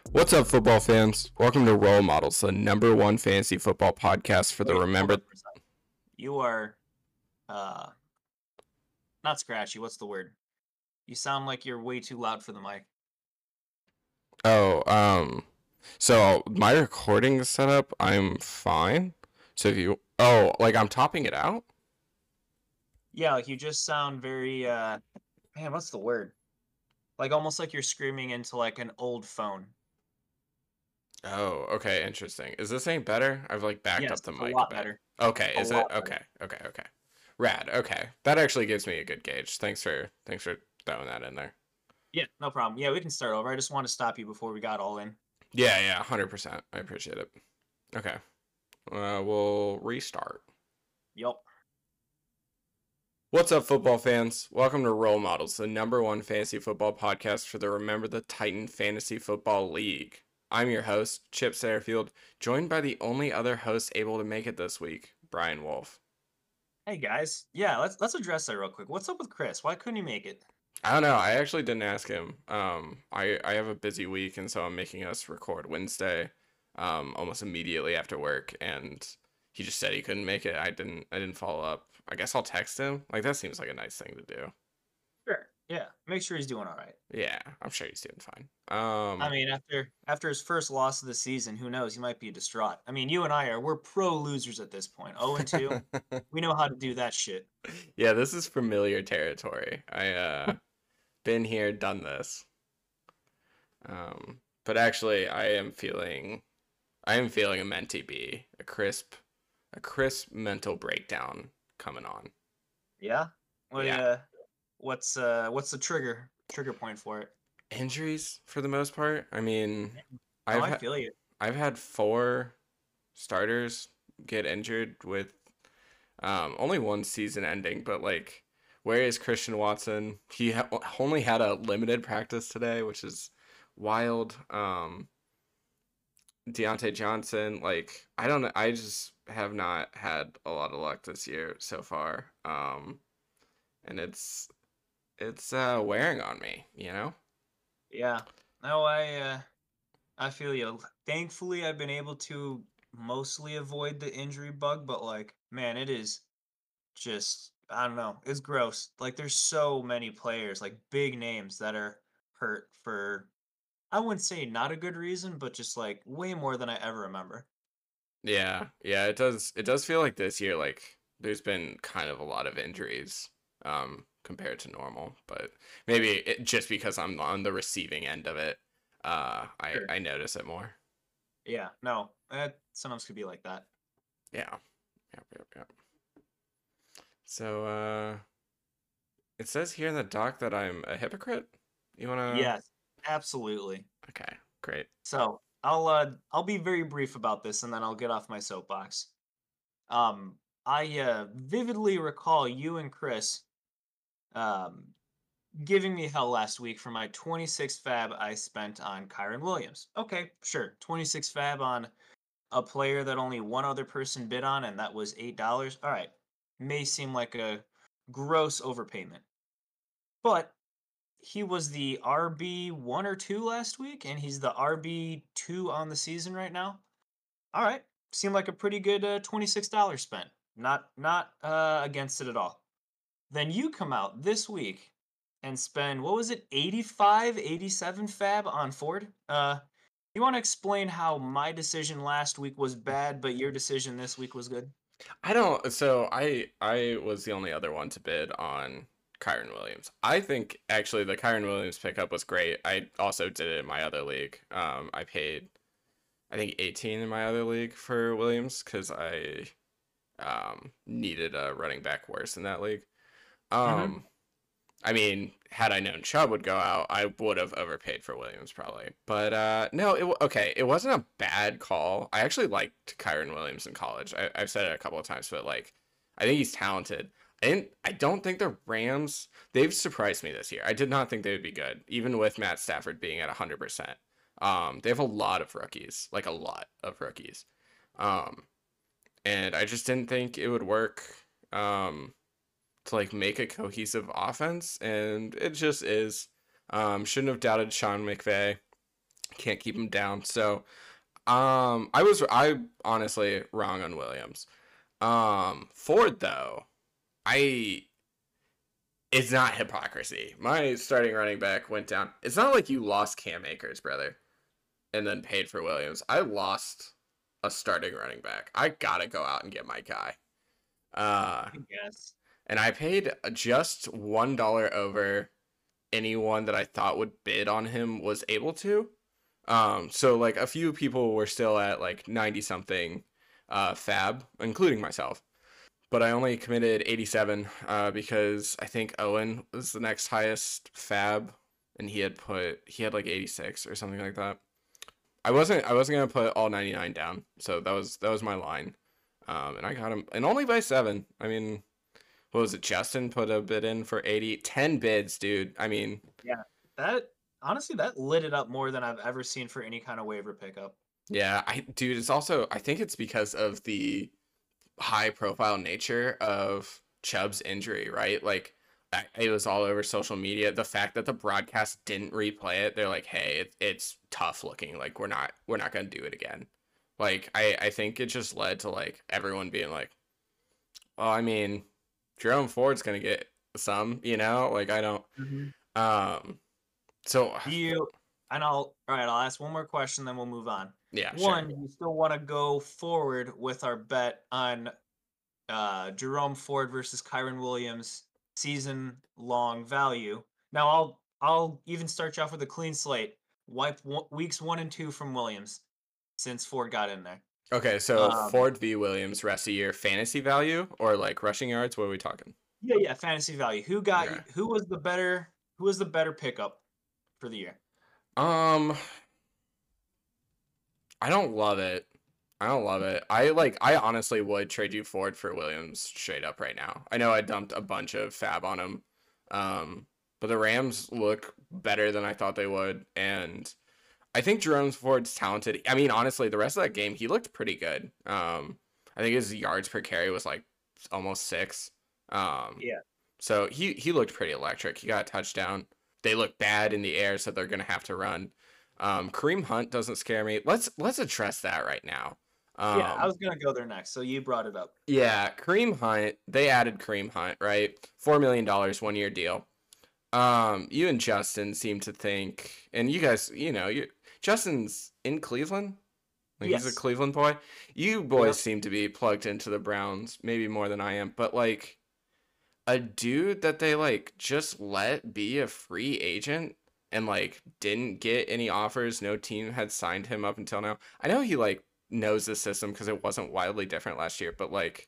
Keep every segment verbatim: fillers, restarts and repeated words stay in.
What's up, football fans? Welcome to Role Models, the number one fantasy football podcast for the Wait, hold Remember. up for a second. You are uh not scratchy, what's the word? You sound like you're way too loud for the mic. Oh, um, so my recording setup, I'm fine. So if you, oh, like I'm topping it out? Yeah, like you just sound very uh man, what's the word? Like almost like you're screaming into like an old phone. Oh, okay, interesting. Is this any better? I've like backed Yes, up the it's a mic a lot bit. better. Okay, A is it? lot better. Okay, okay, okay. Rad. Okay, that actually gives me a good gauge. Thanks for thanks for throwing that in there. Yeah, no problem. Yeah, we can start over. I just want to stop you before we got all in. Yeah, yeah, one hundred percent. I appreciate it. Okay, uh, we'll restart. Yup. What's up, football fans? Welcome to Role Models, the number one fantasy football podcast for the Remember the Titan Fantasy Football League. I'm your host, Chip Satterfield, joined by the only other host able to make it this week, Brian Wolf. Hey guys. Yeah, let's let's address that real quick. What's up with Chris? Why couldn't he make it? I don't know. I actually didn't ask him. Um, I I have a busy week, and so I'm making us record Wednesday, um, almost immediately after work, and he just said he couldn't make it. I didn't I didn't follow up. I guess I'll text him. Like that seems like a nice thing to do. Sure. Yeah. Make sure he's doing all right. Yeah, I'm sure he's doing fine. I Um, mean, after after his first loss of the season, who knows? He might be distraught. I mean, you and I are we're pro losers at this point. oh and two. We know how to do that shit. yeah, this is familiar territory. I uh been here, done this. Um, but actually, I am feeling I am feeling a mentee B, a crisp, a crisp mental breakdown coming on. Yeah. What Yeah, uh what's uh what's the trigger trigger point for it? injuries for the most part. I mean, Oh, I've I had feel you. I've had four starters get injured with um only one season ending, but like, where is Christian Watson? He ha- only had a limited practice today, which is wild. Um, Deontay Johnson, like I don't know, I just have not had a lot of luck this year so far. Um, and it's it's uh wearing on me, you know? Yeah. No, I uh I feel you. Thankfully, I've been able to mostly avoid the injury bug, but like, man, it is just I don't know. It's gross. Like there's so many players, like big names that are hurt for I wouldn't say not a good reason, but just like way more than I ever remember. Yeah, yeah, it does it does feel like this year like there's been kind of a lot of injuries um compared to normal, but maybe it, just because I'm on the receiving end of it, uh I Sure. I notice it more. Yeah, no, it sometimes could be like that. Yeah. Yep, yep, yep. So uh it says here in the doc that I'm a hypocrite. You wanna Yes, absolutely. Okay, great. So I'll uh I'll be very brief about this and then I'll get off my soapbox. Um, I uh, vividly recall you and Chris um giving me hell last week for my twenty-six fab I spent on Kyron Williams. Okay, sure, twenty-six fab on a player that only one other person bid on, and that was eight dollars. All right, may seem like a gross overpayment, but he was the R B one or two last week, and he's the R B two on the season right now. All right, seemed like a pretty good uh, twenty-six dollars spent. Not not uh, against it at all. Then you come out this week and spend what was it, eighty-five, eighty-seven fab on Ford? Uh, you want to explain how my decision last week was bad, but your decision this week was good? I don't so I I was the only other one to bid on Kyron Williams. I think actually the Kyron Williams pickup was great. I also did it in my other league. Um I paid I think eighteen in my other league for Williams cuz I um needed a running back worse in that league. Mm-hmm. Um I mean, had I known Chubb would go out, I would have overpaid for Williams probably. But uh, no, it okay. It wasn't a bad call. I actually liked Kyron Williams in college. I, I've said it a couple of times, but like, I think he's talented. I didn't. I don't think the Rams. They've surprised me this year. I did not think they would be good, even with Matt Stafford being at one hundred percent. Um, they have a lot of rookies, like a lot of rookies. Um, and I just didn't think it would work. Um, to like make a cohesive offense, and it just is. Um, shouldn't have doubted Sean McVay. Can't keep him down. So, um, I was I honestly wrong on Williams. Um, Ford though, I it's not hypocrisy. My starting running back went down. It's not like you lost Cam Akers, brother, and then paid for Williams. I lost a starting running back. I gotta go out and get my guy. Uh, I guess. and I paid just one dollar over anyone that I thought would bid on him was able to. Um, so like a few people were still at like ninety something uh fab, including myself. But I only committed eighty-seven uh because I think Owen was the next highest fab and he had put he had like eighty-six or something like that. I wasn't I wasn't gonna put all ninety-nine down, so that was that was my line. Um, and I got him and only by seven. I mean, what was it? Justin put a bid in for eighty, ten bids, dude. I mean, Yeah, that honestly that lit it up more than I've ever seen for any kind of waiver pickup. yeah, I dude, it's also I think it's because of the high profile nature of Chubb's injury, right? Like I- it was all over social media. The fact that the broadcast didn't replay it, they're like, "Hey, it, it's tough looking. Like we're not we're not gonna do it again." Like I I think it just led to like everyone being like, "Well, I mean, Jerome Ford's gonna get some, you know? Like I don't." Mhm. Um. So Do you? And I'll all right. I'll ask one more question, then we'll move on. yeah, sure. One, do you still want to go forward with our bet on uh, Jerome Ford versus Kyron Williams season long value? Now I'll I'll even start you off with a clean slate. Wipe one, weeks one and two from Williams since Ford got in there. Okay, so Um, Ford v. Williams rest of year fantasy value or like rushing yards? What are we talking? yeah, yeah, fantasy value. Who got Okay. who was the better who was the better pickup for the year? Um, I don't love it. I don't love it. I like. I honestly would trade you Ford for Williams straight up right now. I know I dumped a bunch of fab on him, um, but the Rams look better than I thought they would, and I think Jerome Ford's talented. I mean, honestly, the rest of that game he looked pretty good. Um, I think his yards per carry was like almost six. Um, Yeah. so he he looked pretty electric. He got a touchdown. They look bad in the air, so they're gonna have to run. Um, Kareem Hunt doesn't scare me. Let's let's address that right now. Yeah, I Um, was gonna go there next, so you brought it up. yeah, Kareem Hunt. They added Kareem Hunt, right? Four million dollars, one year deal. Um, you and Justin seem to think, and you guys, you know, you Justin's in Cleveland. Like he's a Yes. Cleveland boy. You Yep. boys seem to be plugged into the Browns, maybe more than I am. But like a dude that they like just let be a free agent and like didn't get any offers. No team had signed him up until now. I know he like knows the system because it wasn't wildly different last year, but like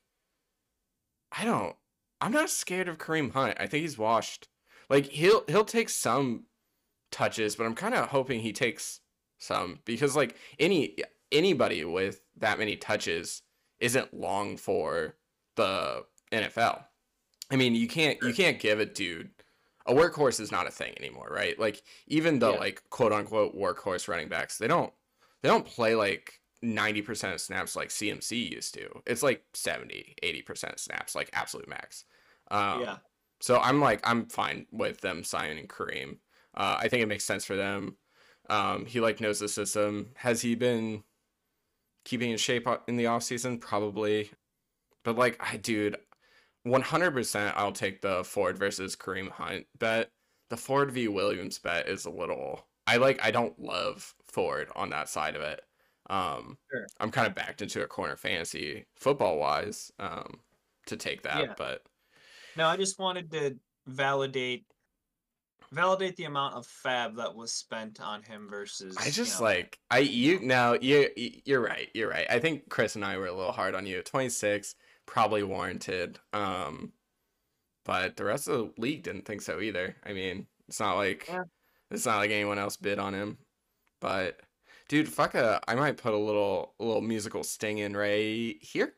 I don't. I'm not scared of Kareem Hunt. I think he's washed. Like he'll he'll take some touches, but I'm kind of hoping he takes some because like any anybody with that many touches isn't long for the N F L. I mean, you can't you Sure. can't give a dude a workhorse is not a thing anymore, right? Like even the Yeah. like quote unquote workhorse running backs, they don't they don't play like ninety percent of snaps like C M C used to. It's like seventy, eighty percent of snaps, like absolute max. Um Yeah. so I'm like I'm fine with them signing Kareem. Uh, I think it makes sense for them. Um, he like knows the system. Has he been keeping in shape in the off season? Probably. But like I dude, one hundred percent I'll take the Ford versus Kareem Hunt bet. The Ford v Williams bet is a little I like I don't love Ford on that side of it. Um Sure. I'm kind of backed into a corner fantasy football wise um to take Yeah. that, but No, I just wanted to validate validate the amount of fab that was spent on him I versus, you just know, like I you now you you're right. You're right. I think Chris and I were a little hard on you. twenty-six probably warranted. Um but the rest of the league didn't think so either. I mean, it's not like yeah. it's not like anyone else bid on him. But dude, fuck a I might put a little a little musical sting in right here.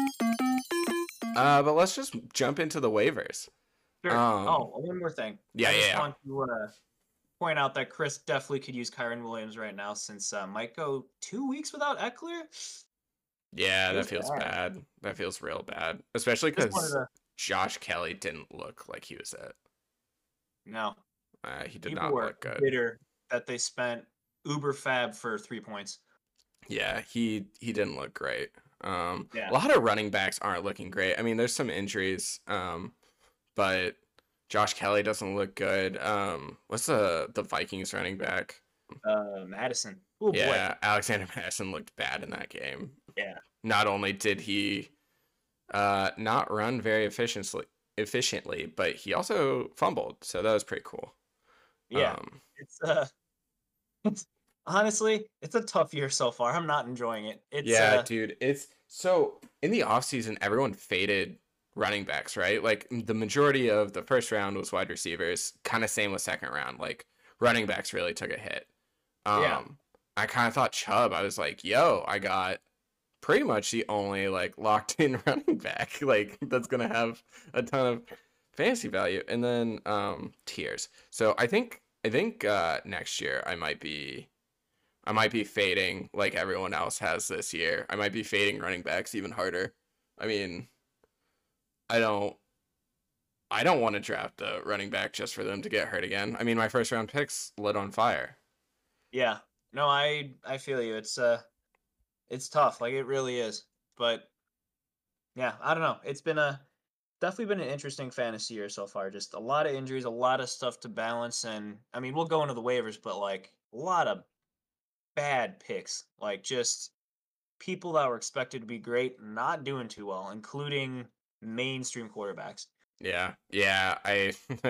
Uh but let's just jump into the waivers. Sure. Um Oh, one more thing. yeah, I yeah. just yeah. want to uh, point out that Chris definitely could use Kyron Williams right now since uh, might go two weeks without Eckler. Yeah, that Feels feels bad. bad. That feels real bad, especially Just wanted cuz to Josh Kelly didn't look like he was it. no. Uh, he did People not were look good. bitter that they spent uber fab for three points. Yeah, he he didn't look great. Um, a Yeah. lot of running backs aren't looking great. I mean, there's some injuries, um, but Josh Kelly doesn't look good. Um, what's the the Vikings running back? Uh, Madison. Oh boy. Yeah, Alexander Madison looked bad in that game. Yeah. Not only did he uh, not run very efficiently, efficiently, but he also fumbled, so that was pretty cool. Yeah. Um, It's uh it's honestly, it's a tough year so far. I'm not enjoying it. It's yeah, uh dude, it's so in the offseason, everyone faded running backs, right? Like the majority of the first round was wide receivers, kind of same with second round. Like running backs really took a hit. yeah. Um, I kind of thought Chubb, I was like, yo, I got pretty much the only like locked in running back like that's gonna have a ton of fantasy value. And then um tiers. So I think I think uh next year I might be I might be fading like everyone else has this year. I might be fading running backs even harder. I mean, I don't I don't want to draft a running back just for them to get hurt again. I mean, my first round picks lit on fire. Yeah. No, I I feel you. It's uh it's tough. Like it really is. But yeah, I don't know. It's been a definitely been an interesting fantasy year so far. Just a lot of injuries, a lot of stuff to balance, and I mean, we'll go into the waivers, but like a lot of bad picks. Like just people that were expected to be great not doing too well, including mainstream quarterbacks. Yeah, yeah, I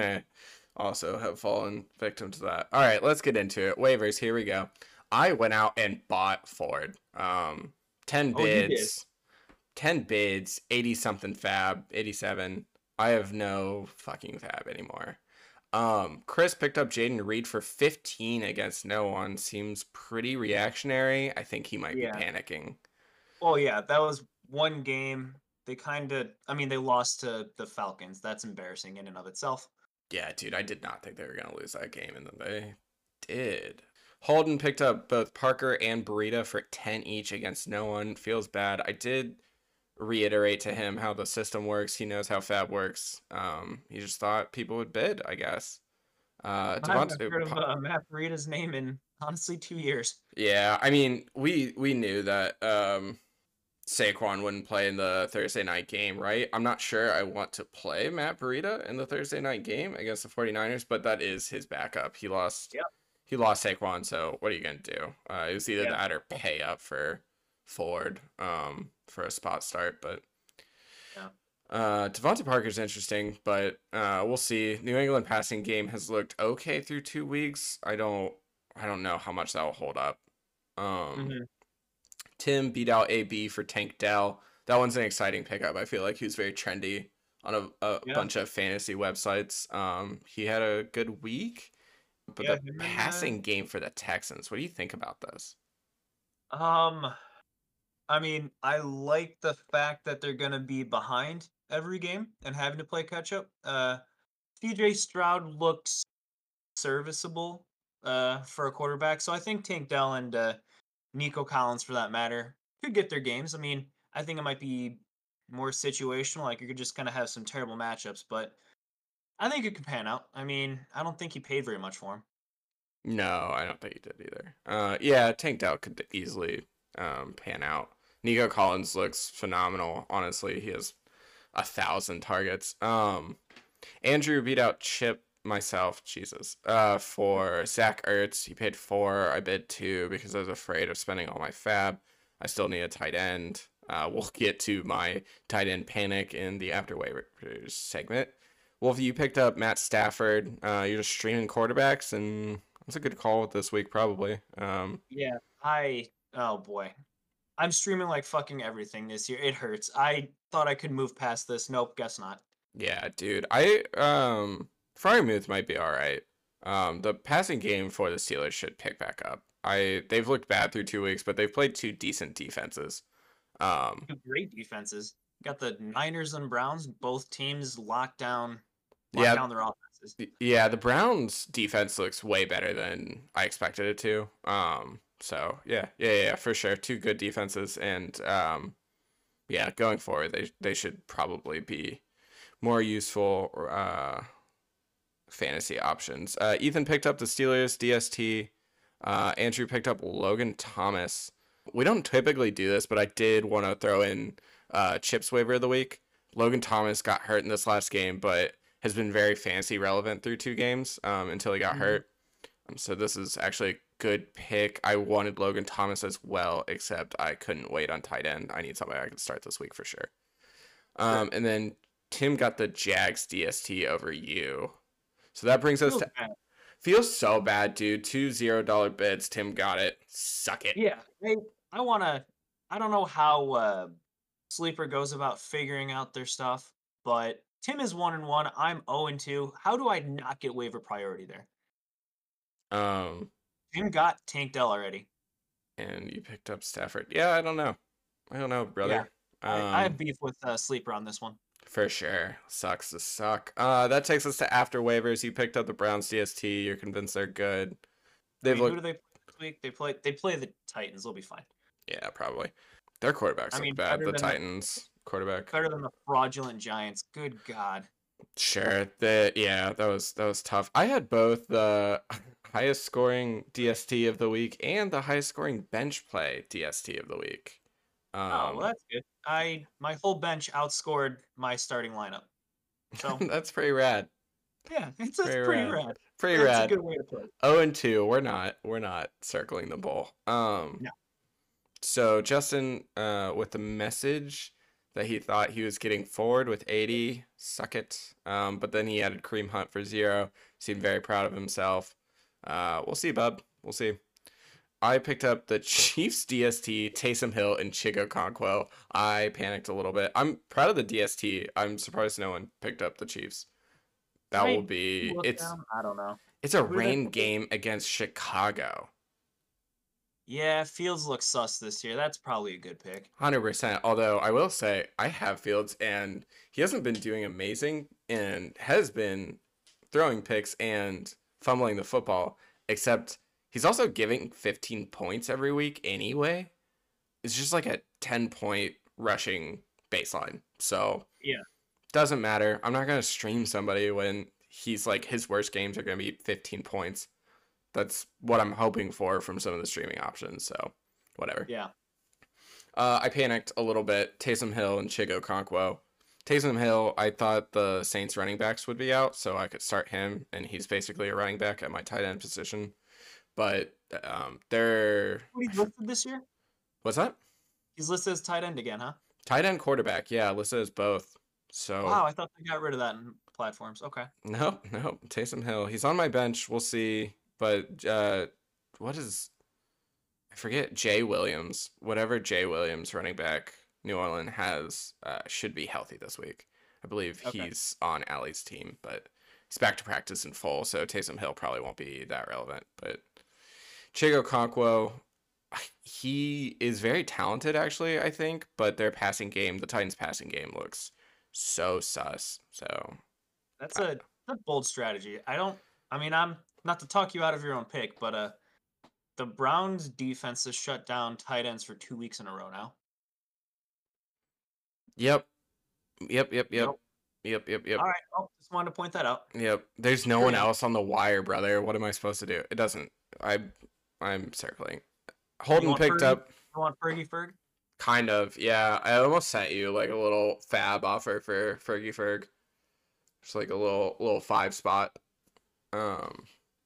also have fallen victim to that. All right, let's get into it. Waivers, here we go. I went out and bought Ford. Um, ten Oh, you did. bids, ten bids, eighty something fab, eighty-seven. I have no fucking fab anymore. Um, Chris picked up Jaden Reed for fifteen against no one. Seems pretty reactionary. I think he might be Yeah. panicking. Oh yeah, that was one game. They kind of, I mean, they lost to the Falcons. That's embarrassing in and of itself. Yeah, dude, I did not think they were going to lose that game, and then they did. Holden picked up both Parker and Burita for ten each against no one. Feels bad. I did reiterate to him how the system works. He knows how Fab works. Um, he just thought people would bid, I guess. Uh, I haven't Devontae, heard of uh, Matt Breida's name in honestly two years. yeah, I mean, we we knew that um, Saquon wouldn't play in the Thursday night game, right? I'm not sure I want to play Matt Burita in the Thursday night game against the 49ers, but that is his backup. He lost Yep. he lost Saquon, so what are you going to do? Uh, it was either Yeah. that or pay up for Ford um, for a spot start, but Yeah. uh, Devontae Parker's interesting, but uh, we'll see. New England passing game has looked okay through two weeks. I don't I don't know how much that will hold up. Um, hmm Tim beat out A B for Tank Dell. That one's an exciting pickup. I feel like he was very trendy on a, a Yeah. bunch of fantasy websites. Um, he had a good week, but Yeah. the Him and, uh, passing game for the Texans. What do you think about this? um, I mean, I like the fact that they're gonna be behind every game and having to play catch up. Uh, C J Stroud looks serviceable uh for a quarterback, so I think Tank Dell and uh, Nico Collins, for that matter, could get their games. I mean, I think it might be more situational. Like you could just kind of have some terrible matchups, but I think it could pan out. I mean, I don't think he paid very much for him. No, I don't think he did either. Uh, yeah, Tank Dell could easily um, pan out. Nico Collins looks phenomenal. Honestly, he has a thousand targets. Um, Andrew beat out Chip myself, Jesus, uh, for Zach Ertz. He paid four. I bid two because I was afraid of spending all my fab. I still need a tight end. Uh, we'll get to my tight end panic in the after waivers segment. Wolf, you picked up Matt Stafford. Uh, you're just streaming quarterbacks, and that's a good call this week, probably. Um, Yeah, I oh boy. I'm streaming like fucking everything this year. It hurts. I thought I could move past this. Nope, guess not. yeah, dude. I um, Fryermuth might be all right. Um, the passing game for the Steelers should pick back up. I they've looked bad through two weeks, but they've played two decent defenses. Um, Two great defenses. Got the Niners and Browns, both teams locked down lock yeah, down their offenses. yeah. The Browns' defense looks way better than I expected it to. Um, so yeah, yeah, yeah, for sure. Two good defenses, and um, yeah, going forward, they they should probably be more useful uh fantasy options. Uh, Ethan picked up the Steelers D S T. Uh, Andrew picked up Logan Thomas. We don't typically do this, but I did want to throw in uh, Chips waiver of the week. Logan Thomas got hurt in this last game, but has been very fancy relevant through two games um, until he got Mhm. hurt. Um, so this is actually a good pick. I wanted Logan Thomas as well, except I couldn't wait on tight end. I need somebody I can start this week for sure. Um, Sure. and then Tim got the Jags D S T over you. So that brings us Feels to bad. feels so bad, dude. Two zero dollar bids. Tim got it. Suck it. Yeah, I I wanna. I don't know how uh, Sleeper goes about figuring out their stuff, but Tim is one and one. I'm zero and two. How do I not get waiver priority there? Um, Tim got Tank Dell already. and you picked up Stafford. Yeah, I don't know. I don't know, Yeah, brother. I, I have Um, beef with uh, Sleeper on this one. for sure. Sucks to suck. Uh, that takes us to after waivers. You picked up the Browns D S T. You're convinced they're good. I They've mean, who do looked, they play this week? They play they play the Titans. They'll be fine. yeah, probably. Their quarterbacks I look mean, bad. better The than the Titans quarterback. better than the fraudulent Giants. Good God. Sure. The yeah, that was that was tough. I had both the highest scoring D S T of the week and the highest scoring bench play D S T of the week. Oh, well, Um, that's good. I my whole bench outscored my starting lineup. So that's pretty rad. yeah, it's that's Pretty pretty rad. rad. Pretty That's a rad. good way to put it. Oh and two. We're not. We're not circling the bowl. Um. No. So Justin, uh, with the message that he thought he was getting forward with eighty, suck it. Um, but then he added Kareem Hunt for zero. Seemed very proud of himself. Uh, we'll see, bub. We'll see. I picked up the Chiefs D S T, Taysom Hill, and Chigo Conquo. I panicked a little bit. I'm proud of the D S T. I'm surprised no one picked up the Chiefs. That will Right. be Look it's down. I don't know. it's a Who do they rain play? game against Chicago. Yeah, Fields looks sus this year. That's probably a good pick. one hundred percent. Although I will say I have Fields and he hasn't been doing amazing and has been throwing picks and fumbling the football, except he's also giving fifteen points every week anyway. It's just like a ten point rushing baseline. So Yeah. doesn't matter. I'm not going to stream somebody when he's like his worst games are going to be fifteen points. That's what I'm hoping for from some of the streaming options. So whatever. Yeah. Uh, I panicked a little bit. Taysom Hill and Chigo Conquo. Taysom Hill, I thought the Saints running backs would be out, so I could start him, and he's basically a running back at my tight end position. But um, they're What he's listed this year? what's that? He's listed as tight end again, huh? Tight end quarterback, yeah, listed as both. So Wow, I thought they got rid of that in platforms. Okay. no, no, Taysom Hill. He's on my bench. We'll see. But uh, what is I forget Jay Williams, whatever Jay Williams running back New Orleans has, uh, should be healthy this week. I believe Okay. he's on Allie's team, but he's back to practice in full, so Taysom Hill probably won't be that relevant. But Chigo Conquo, he is very talented, actually, I think, but their passing game, the Titans' passing game, looks so sus. So That's I, a, a bold strategy. I don't I mean, I'm not to talk you out of your own pick, but uh the Browns defense has shut down tight ends for two weeks in a row now. yep, yep, yep, yep, Yep. yep, yep, yep. All right. Oh, just wanted to point that out. Yep. There's no one Great. else on the wire, brother. What am I supposed to do? It doesn't. I I'm circling. You Holden want picked Fergie? up You want Fergie Ferg? kind of. Yeah, I almost sent you like a little fab offer for Fergie Ferg. Just like a little little five spot. Um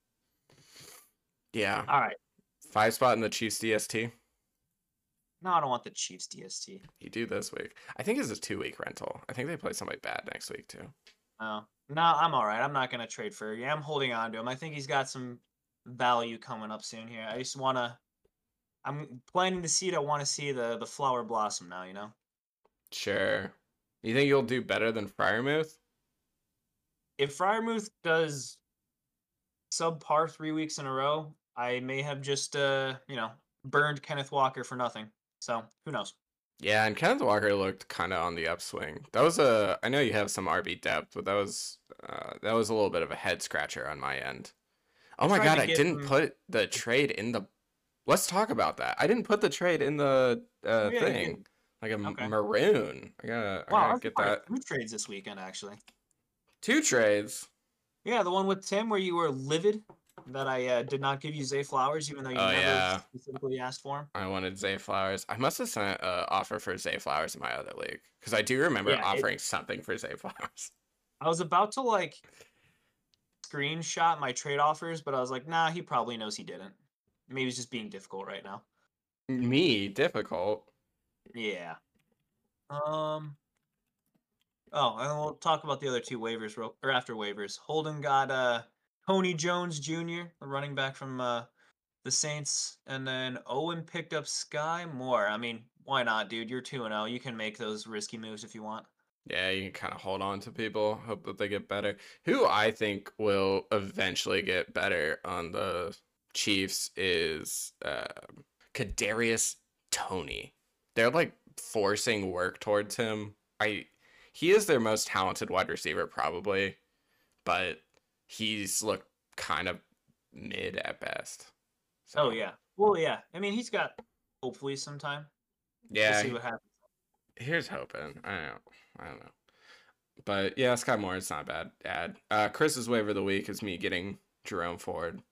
yeah. All right. Five spot in the Chiefs D S T. No, I don't want the Chiefs D S T. You do this week. I think it's a two week rental. I think they play somebody bad next week too. No, no, I'm all right. I'm not gonna trade Fergie. I'm holding on to him. I think he's got some value coming up soon here. I just wanna. I'm planting the seed. I want to see the the flower blossom now. You know, Sure. You think you'll do better than Fryermuth? if Fryermuth does subpar three weeks in a row, I may have just uh you know burned Kenneth Walker for nothing. So who knows? Yeah, and Kenneth Walker looked kind of on the upswing. That was a I know you have some R B depth, but that was uh, that was a little bit of a head scratcher on my end. Oh my Tried god, to I get didn't him. put the trade in the. Let's talk about that. I didn't put the trade in the Oh uh, yeah, you thing, did. like a m- Okay. maroon. I gotta I Wow, I gotta was get part of that. two trades this weekend actually. Two trades. Yeah, the one with Tim where you were livid. that I uh, did not give you Zay Flowers, even though you Oh never yeah, specifically asked for him? I wanted Zay Flowers. I must have sent an offer for Zay Flowers in my other league because I do remember Yeah, it, offering something for Zay Flowers. I was about to like screenshot my trade offers, but I was like, nah, he probably knows he didn't. Maybe he's just being difficult right now. Me difficult. Yeah. Um. Oh, and we'll talk about the other two waivers real, or after waivers. Holden got uh Tony Jones Junior, the running back from uh the Saints, and then Owen picked up Sky Moore. I mean, why not, dude? You're two and zero. You can make those risky moves if you want. Yeah, you can kind of hold on to people, hope that they get better. Who I think will eventually get better on the Chiefs is uh, Kadarius Toney. They're like forcing work towards him. I he is their most talented wide receiver probably, but he's looked kind of mid at best. Oh So yeah. Well, yeah. I mean, he's got hopefully some time. We'll yeah, see what happens. here's hoping. I don't know. I don't know. But yeah, Sky Moore, it's not a bad ad. Uh, Chris's waiver of the week is me getting Jerome Ford.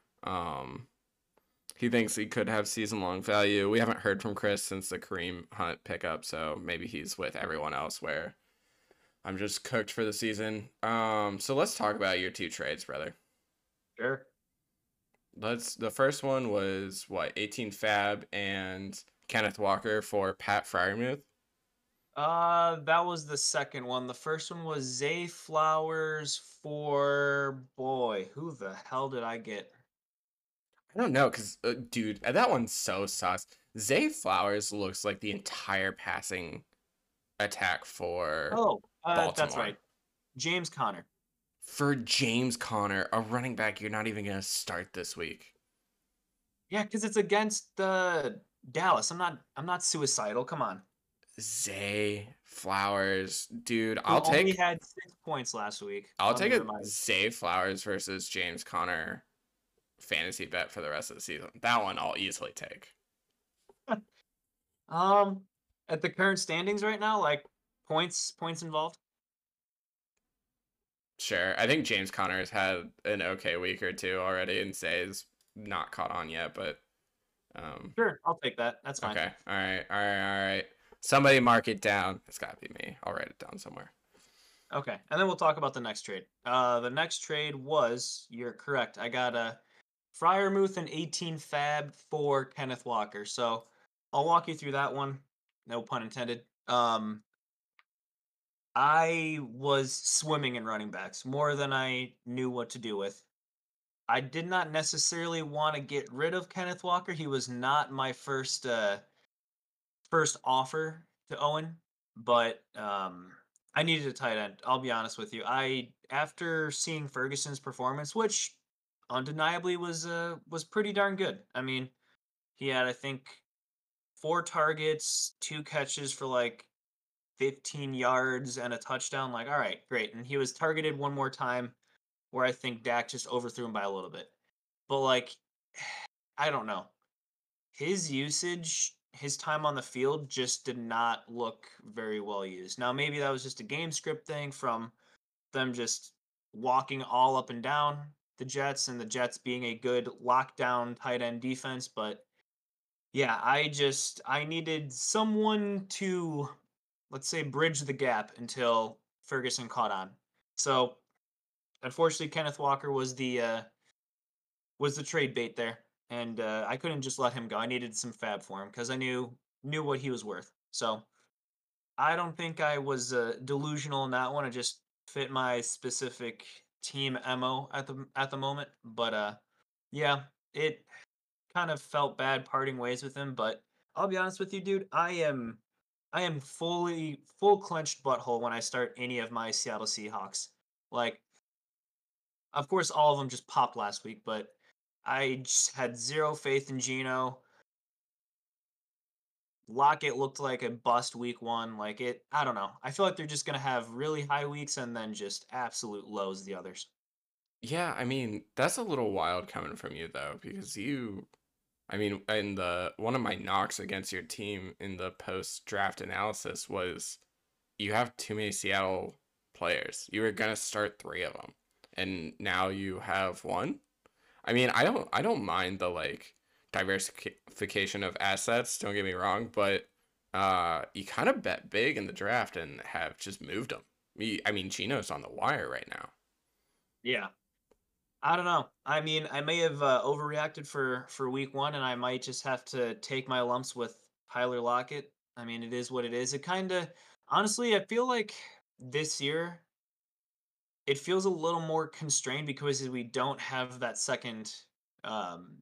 Um, he thinks he could have season long value. We haven't heard from Chris since the Kareem Hunt pickup, so maybe he's with everyone else where I'm just cooked for the season. Um, so let's talk about your two trades, brother. Sure. Let's. The first one was what eighteen Fab and Kenneth Walker for Pat Fryermuth. Uh, that was the second one. The first one was Zay Flowers for boy. Who the hell did I get? I don't know, cause uh, dude, that one's so sus. Zay Flowers looks like the entire passing attack for Oh, uh, that's Baltimore. right. James Conner. For James Conner, a running back you're not even gonna start this week. Yeah, because it's against the Dallas. I'm not. I'm not suicidal. Come on. Zay Flowers, dude, Who I'll only take had six points last week. I'll Let me take a remind Zay Flowers versus James Conner fantasy bet for the rest of the season. That one I'll easily take. you. Um, at the current standings right now, like points, points involved. Sure. I think James Conner has had an okay week or two already, and Zay's not caught on yet, but um, Sure, I'll take that. That's fine. okay. All right. All right. All right. Somebody mark it down. It's got to be me. I'll write it down somewhere. Okay, and then we'll talk about the next trade. Uh, the next trade was, you're correct. I got a Fryermuth and eighteen Fab for Kenneth Walker. So I'll walk you through that one. No pun intended. Um, I was swimming in running backs more than I knew what to do with. I did not necessarily want to get rid of Kenneth Walker. He was not my first uh first offer to Owen, but um I needed a tight end. I'll be honest with you. I after seeing Ferguson's performance, which undeniably was uh was pretty darn good. I mean, he had I think four targets, two catches for like fifteen yards and a touchdown. Like, all right, great. And he was targeted one more time where I think Dak just overthrew him by a little bit. But like, I don't know. His usage, his time on the field just did not look very well used. Now, maybe that was just a game script thing from them just walking all up and down the Jets and the Jets being a good lockdown tight end defense. But yeah, I just, I needed someone to, let's say, bridge the gap until Ferguson caught on. So unfortunately, Kenneth Walker was the uh, was the trade bait there, and uh, I couldn't just let him go. I needed some fab for him because I knew knew what he was worth. So I don't think I was uh, delusional in that one. I just fit my specific team M O at the at the moment. But uh, yeah, it kind of felt bad parting ways with him. But I'll be honest with you, dude. I am I am fully full clenched butthole when I start any of my Seattle Seahawks. Like, of course, all of them just popped last week, but I just had zero faith in Gino. Lockett looked like a bust week one. Like it, I don't know. I feel like they're just gonna have really high weeks and then just absolute lows the others. Yeah, I mean, that's a little wild coming from you though, because you I mean, in the one of my knocks against your team in the post draft analysis was you have too many Seattle players. You were gonna start three of them, and now you have one. I mean, I don't I don't mind the like diversification of assets, don't get me wrong, but uh you kind of bet big in the draft and have just moved them. Me, I mean, Gino's on the wire right now. Yeah. I don't know. I mean, I may have uh, overreacted for for week one, and I might just have to take my lumps with Tyler Lockett. I mean, it is what it is. It kind of, honestly, I feel like this year it feels a little more constrained because we don't have that second, um,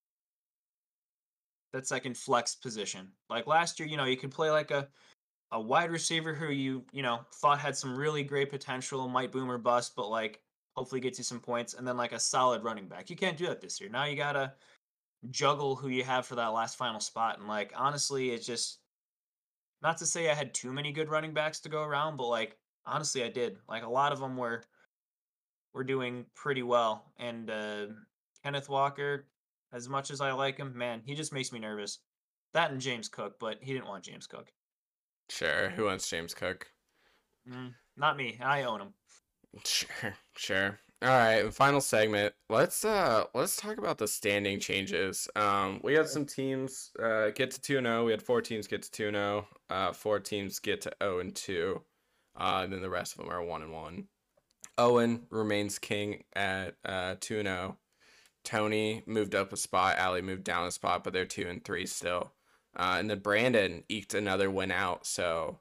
that second flex position. Like last year, you know, you could play like a a wide receiver who you you know thought had some really great potential, might boom or bust, but like hopefully gets you some points, and then like a solid running back. You can't do that this year. Now you gotta juggle who you have for that last final spot. And like honestly, it's just not to say I had too many good running backs to go around, but like honestly, I did. Like a lot of them were were doing pretty well. And uh, Kenneth Walker, as much as I like him, man, he just makes me nervous. That and James Cook, but he didn't want James Cook. Sure, who wants James Cook? Mm, not me. I own him. Sure, sure. All right, final segment. Let's uh let's talk about the standing changes. Um, we had some teams uh get to two and zero. We had four teams get to two and zero. Uh, four teams get to zero and two. Uh, and then the rest of them are one and one. Owen remains king at uh two and zero. Tony moved up a spot. Allie moved down a spot, but they're two and three still. Uh, and then Brandon eked another win out, so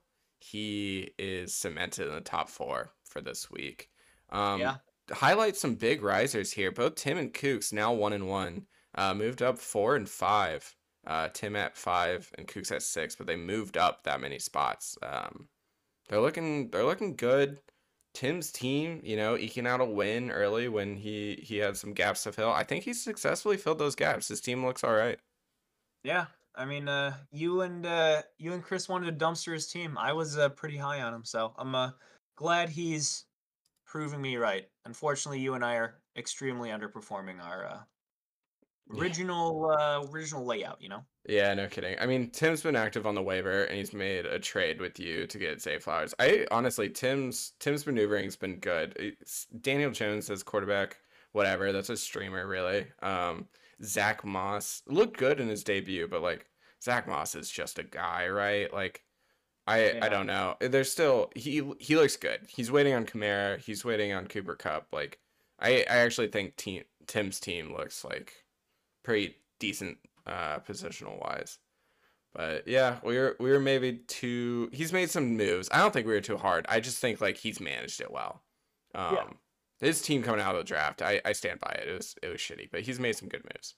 he is cemented in the top four for this week. Um, Yeah. highlight some big risers here. Both Tim and Kooks now one and one. Uh, moved up four and five. Uh, Tim at five and Kooks at six, but they moved up that many spots. Um, they're looking they're looking good. Tim's team, you know, eking out a win early when he he had some gaps to fill. I think he successfully filled those gaps. His team looks all right. Yeah. I mean, uh, you and uh, you and Chris wanted to dumpster his team. I was uh, pretty high on him, so I'm uh, glad he's proving me right. Unfortunately, you and I are extremely underperforming our uh, Yeah. original uh, original layout. You know. Yeah, no kidding. I mean, Tim's been active on the waiver and he's made a trade with you to get Zay Flowers. I honestly, Tim's Tim's maneuvering's been good. It's Daniel Jones as quarterback, whatever. That's a streamer, really. Um, Zach Moss looked good in his debut, but like Zach Moss is just a guy, right? Like I I Yeah. don't know. There's still he he looks good. He's waiting on Kamara. He's waiting on Cooper Cup. Like I I actually think team Tim's team looks like pretty decent uh positional wise. But yeah, we were we were maybe too he's made some moves. I don't think we were too hard. I just think like he's managed it well. Yeah. Um his team coming out of the draft, I, I stand by it. It was it was shitty, but he's made some good moves.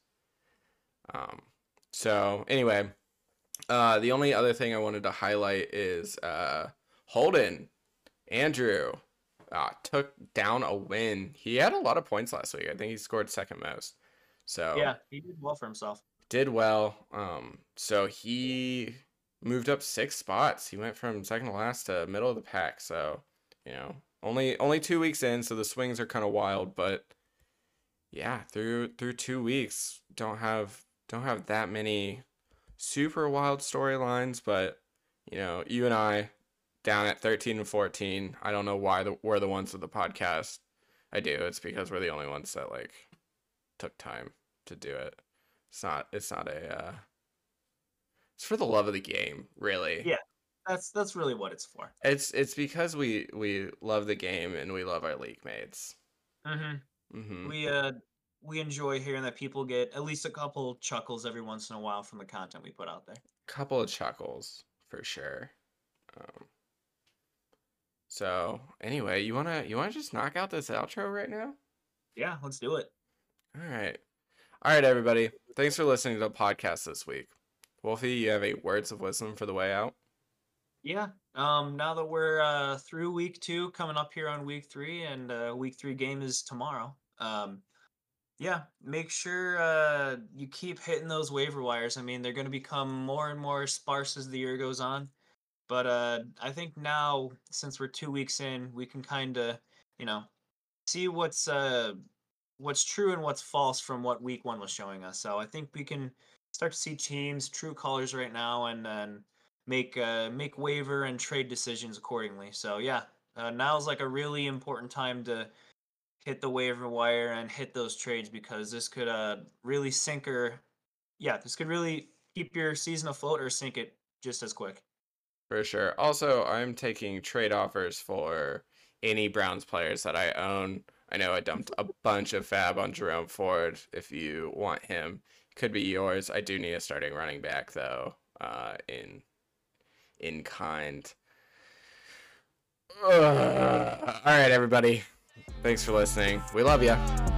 Um so anyway, uh the only other thing I wanted to highlight is uh Holden, Andrew uh took down a win. He had a lot of points last week. I think he scored second most. So Yeah. He did well for himself. did well. Um, so he moved up six spots. He went from second to last to middle of the pack. So, you know, only only two weeks in, so the swings are kind of wild. But yeah, through through two weeks, don't have don't have that many super wild storylines. But you know, you and I down at thirteen and fourteen. I don't know why the, we're the ones with the podcast. I do. It's because we're the only ones that like took time to do it. It's not. It's not a. Uh, it's for the love of the game, really. Yeah. That's that's really what it's for. It's it's because we we love the game and we love our league mates. hmm Mm-hmm. We uh we enjoy hearing that people get at least a couple chuckles every once in a while from the content we put out there. Couple of chuckles for sure. Um, so anyway, you wanna you wanna just knock out this outro right now? Yeah, let's do it. All right, all right, everybody. Thanks for listening to the podcast this week. Wolfie, you have a words of wisdom for the way out. Yeah. Um, now that we're uh, through week two, coming up here on week three, and uh, week three game is tomorrow. Um, yeah, make sure uh, you keep hitting those waiver wires. I mean, they're going to become more and more sparse as the year goes on. But uh, I think now, since we're two weeks in, we can kind of, you know, see what's uh, what's true and what's false from what week one was showing us. So I think we can start to see teams' true colors right now, and then make uh, make waiver and trade decisions accordingly. So yeah, uh, now's like a really important time to hit the waiver wire and hit those trades because this could uh really sink or yeah, this could really keep your season afloat or sink it just as quick. For sure. Also, I'm taking trade offers for any Browns players that I own. I know I dumped a bunch of fab on Jerome Ford. If you want him, could be yours. I do need a starting running back though, uh, in in kind. Ugh. All right, everybody. Thanks for listening. We love you.